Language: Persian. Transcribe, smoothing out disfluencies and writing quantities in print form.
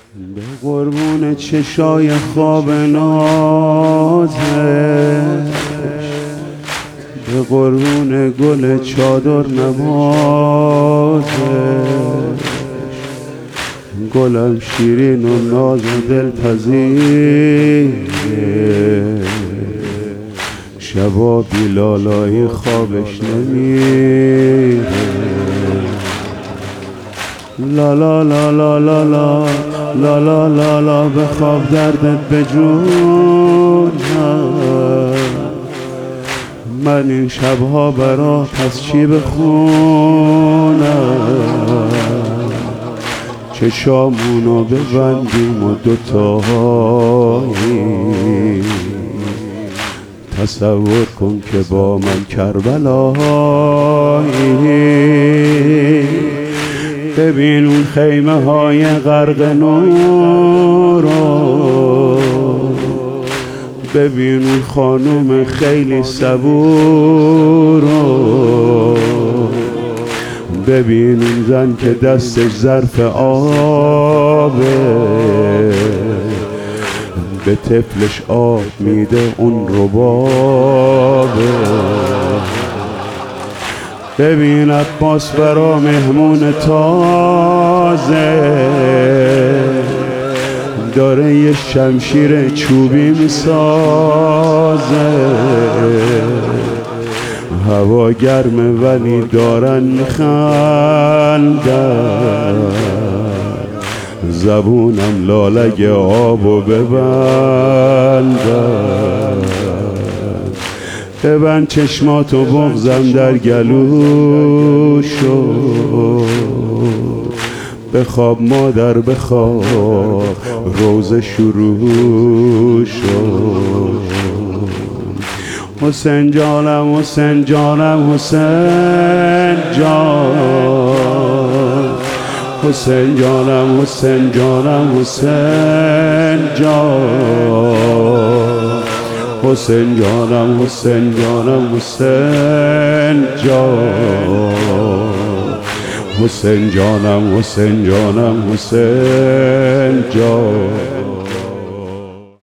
به قربون چشای خواب نازش، به قربون گل چادر نمازش، گلم شیرین و ناز و دلپذیره، شبا بیلالایی خوابش نمیره. لا لا لا لا لا لا لا لا لا لا بخواب دردت به جونم. من این شبها برات از چی بخونم؟ چشامونو ببندیم و دوتایی تصور کن که با من کربلایی. ببین اون خیمه های غرق نور رو، ببین اون خانوم خیلی صبور رو، ببین اون زن که دستش ظرف آبه، به طفلش آب میده اون ربابه. ببین عباس برا مهمون تازه داره یه شمشیر چوبی میسازه. هوا گرمه ولی دارن میخندن، زبونم لالگ آبو ببندن. ببند چشماتو بغزم در گلو شد، بخواب مادر بخواب روزه شروع شد. حسین جانم حسین جانم حسین جان، حسین جانم حسین جانم حسین جان، حسین جانم حسین جانم حسین جان، حسین جانم حسین جانم حسین جان.